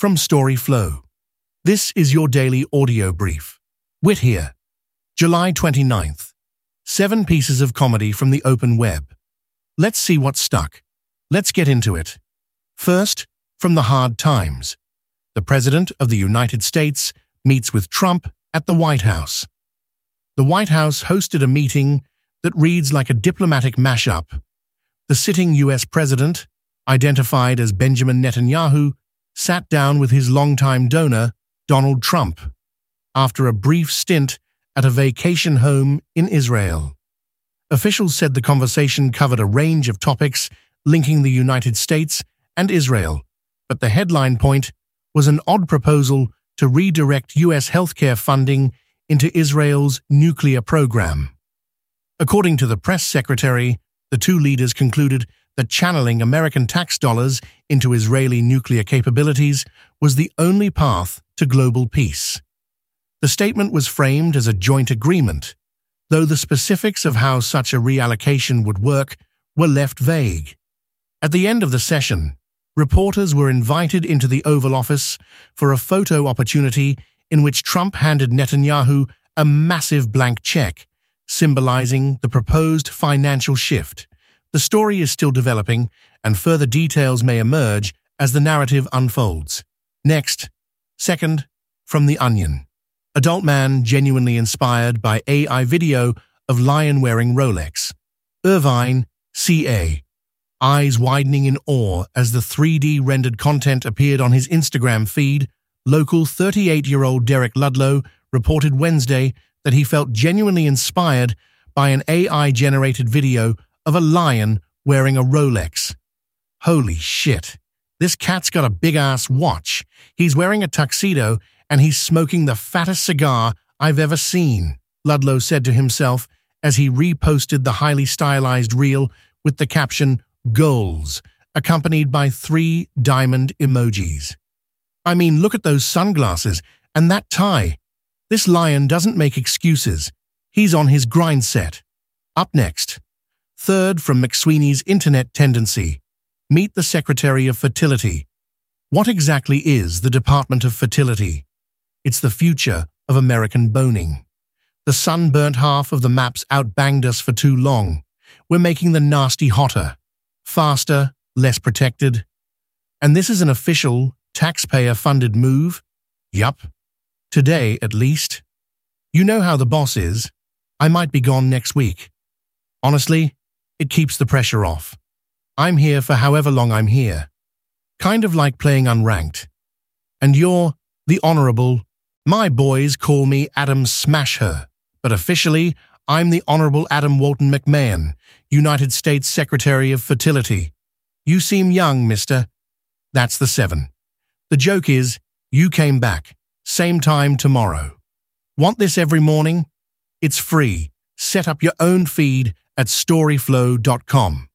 from Storyflow. This is your daily audio brief. Wit here. July 29th. 7 pieces of comedy from the open web. Let's see what stuck. Let's get into it. First, from the Hard Times. The President of the United States meets with Trump at the White House. The White House hosted a meeting that reads like a diplomatic mashup. The sitting U.S. President, identified as Benjamin Netanyahu, sat down with his longtime donor, Donald Trump, after a brief stint at a vacation home in Israel. Officials said the conversation covered a range of topics linking the United States and Israel, but the headline point was an odd proposal to redirect U.S. healthcare funding into Israel's nuclear program. According to the press secretary, the two leaders concluded that channeling American tax dollars into Israeli nuclear capabilities was the only path to global peace. The statement was framed as a joint agreement, though the specifics of how such a reallocation would work were left vague. At the end of the session, reporters were invited into the Oval Office for a photo opportunity in which Trump handed Netanyahu a massive blank check, symbolizing the proposed financial shift. The story is still developing, and further details may emerge as the narrative unfolds. Next, second, from The Onion. Adult man genuinely inspired by AI video of lion wearing Rolex. Irvine, CA. Eyes widening in awe as the 3D rendered content appeared on his Instagram feed, local 38-year-old Derek Ludlow reported Wednesday that he felt genuinely inspired by an AI-generated video of a lion wearing a Rolex. Holy shit. This cat's got a big-ass watch. He's wearing a tuxedo and he's smoking the fattest cigar I've ever seen, Ludlow said to himself as he reposted the highly stylized reel with the caption, "Goals," accompanied by 3 diamond emojis. I mean, look at those sunglasses and that tie. This lion doesn't make excuses. He's on his grind set. Up next. Third, from McSweeney's Internet Tendency. Meet the Secretary of Fertility. What exactly is the Department of Fertility? It's the future of American boning. The sunburnt half of the maps outbanged us for too long. We're making the nasty hotter, faster, less protected. And this is an official, taxpayer-funded move? Yup. Today, at least. You know how the boss is. I might be gone next week. Honestly, it keeps the pressure off. I'm here for however long I'm here. Kind of like playing unranked. And you're the Honorable. My boys call me Adam Smasher, but officially, I'm the Honorable Adam Walton McMahon, United States Secretary of Fertility. You seem young, mister. That's the 7. The joke is, you came back. Same time tomorrow. Want this every morning? It's free. Set up your own feed at storyflow.com.